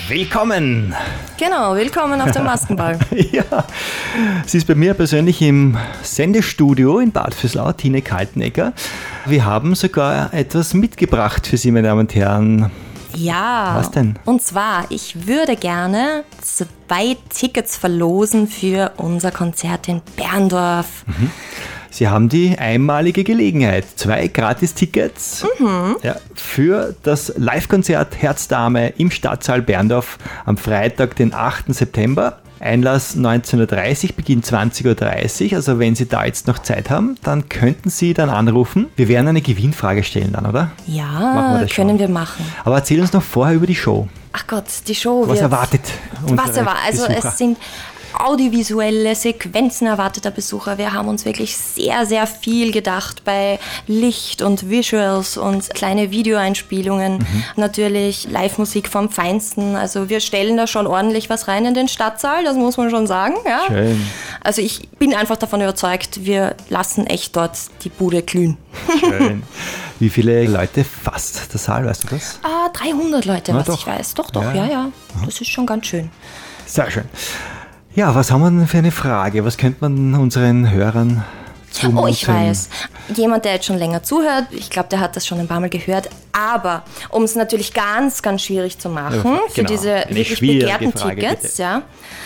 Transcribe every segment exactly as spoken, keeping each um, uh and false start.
Willkommen! Genau, willkommen auf dem Maskenball. Ja, sie ist bei mir persönlich im Sendestudio in Bad Vöslau, Tine Kaltenegger. Wir haben sogar etwas mitgebracht für Sie, meine Damen und Herren. Ja, was denn? Und zwar, ich würde gerne zwei Tickets verlosen für unser Konzert in Berndorf. Mhm. Sie haben die einmalige Gelegenheit, zwei Gratis-Tickets mhm. ja, für das Live-Konzert Herzdame im Stadtsaal Berndorf am Freitag, den achten September. Einlass neunzehn Uhr dreißig, Beginn zwanzig Uhr dreißig. Also wenn Sie da jetzt noch Zeit haben, dann könnten Sie dann anrufen. Wir werden eine Gewinnfrage stellen dann, oder? Ja, wir können schon. wir machen. Aber erzähl uns noch vorher über die Show. Ach Gott, die Show Was wird... erwartet Was erwartet? Also Besucher? Es sind audiovisuelle Sequenzen erwarteter Besucher. Wir haben uns wirklich sehr, sehr viel gedacht bei Licht und Visuals und kleine Videoeinspielungen. Mhm. Natürlich Live-Musik vom Feinsten. Also wir stellen da schon ordentlich was rein in den Stadtsaal, das muss man schon sagen. Ja? Schön. Also ich bin einfach davon überzeugt, wir lassen echt dort die Bude glühen. Schön. Wie viele Leute fasst der Saal, weißt du das? Ah, dreihundert Leute, Na was doch. ich weiß. Doch, doch, ja, ja, ja. ja. Das ist schon ganz schön. Sehr schön. Ja, was haben wir denn für eine Frage? Was könnte man unseren Hörern zumuten? Oh, ich weiß. Jemand, der jetzt schon länger zuhört, ich glaube, der hat das schon ein paar Mal gehört. Aber um es natürlich ganz, ganz schwierig zu machen, ja, für genau. diese eine wirklich begehrten Frage, Tickets, ja,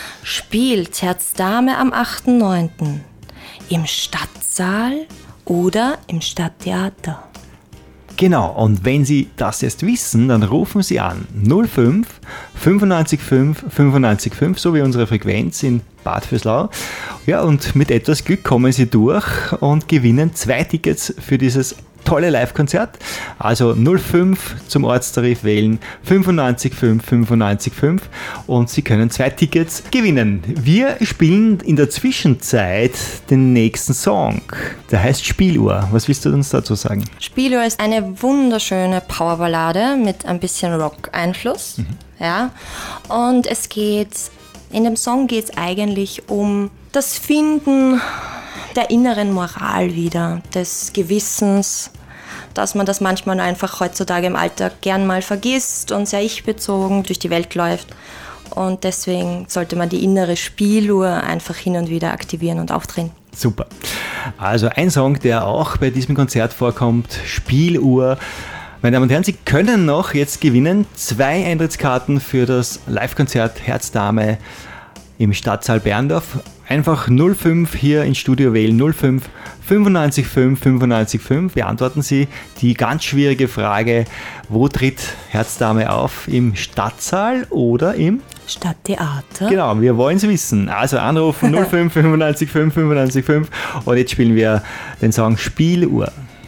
spielt Herzdame am achten neunten im Stadtsaal oder im Stadttheater. Genau, und wenn Sie das jetzt wissen, dann rufen Sie an null fünf fünfundneunzig fünf fünfundneunzig fünf, so wie unsere Frequenz in Bad Vöslau. Ja, und mit etwas Glück kommen Sie durch und gewinnen zwei Tickets für dieses tolle Live-Konzert. Also null fünf zum Ortstarif wählen, fünfundneunzig fünf fünfundneunzig fünf und Sie können zwei Tickets gewinnen. Wir spielen in der Zwischenzeit den nächsten Song. Der heißt Spieluhr. Was willst du uns dazu sagen? Spieluhr ist eine wunderschöne Powerballade mit ein bisschen Rock-Einfluss. Mhm. Ja. Und es geht, in dem Song geht es eigentlich um das Finden der inneren Moral wieder, des Gewissens, dass man das manchmal einfach heutzutage im Alltag gern mal vergisst und sehr ich-bezogen durch die Welt läuft. Und deswegen sollte man die innere Spieluhr einfach hin und wieder aktivieren und aufdrehen. Super. Also ein Song, der auch bei diesem Konzert vorkommt, Spieluhr. Meine Damen und Herren, Sie können noch jetzt gewinnen zwei Eintrittskarten für das Live-Konzert Herzdame im Stadtsaal Berndorf. Einfach null fünf hier ins Studio wählen, null fünf fünfundneunzig fünf fünfundneunzig fünf. Beantworten Sie die ganz schwierige Frage, wo tritt Herzdame auf? Im Stadtsaal oder im Stadttheater? Genau, wir wollen es wissen. Also anrufen null fünf fünfundneunzig fünf fünfundneunzig fünf und jetzt spielen wir den Song Spieluhr.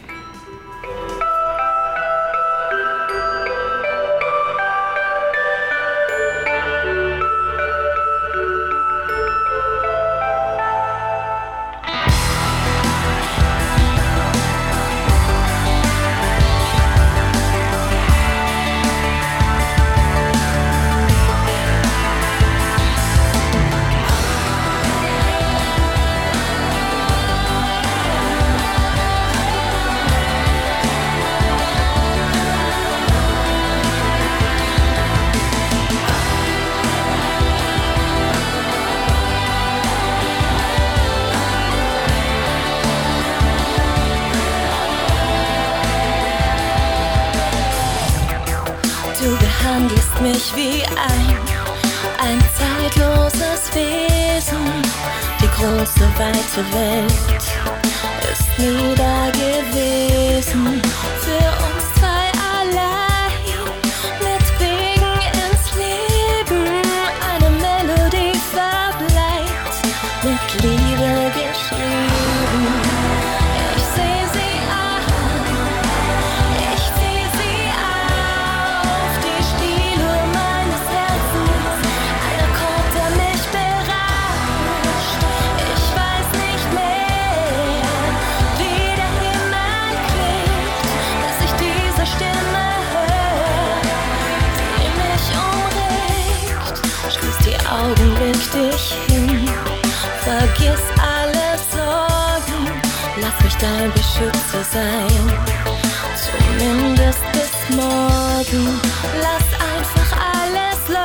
Du behandelst mich wie ein, ein zeitloses Wesen. Die große, weite Welt ist nie da gewesen. Für uns zwei allein, mit Wegen ins Leben. Eine Melodie verbleibt, mit Liebe geschrieben. Ich seh sie an, ich zieh sie auf, die Spieluhr meines Herzens, ein Akkord, der mich beraubt. Ich weiß nicht mehr, wie der Himmel klingt, bis ich diese Stimme höre, die mich umringt. Schließ die Augen, leg dich hin, vergiss alle Sorgen, lass mich dein Beschützer sein, zumindest bis morgen. Lass einfach alles los.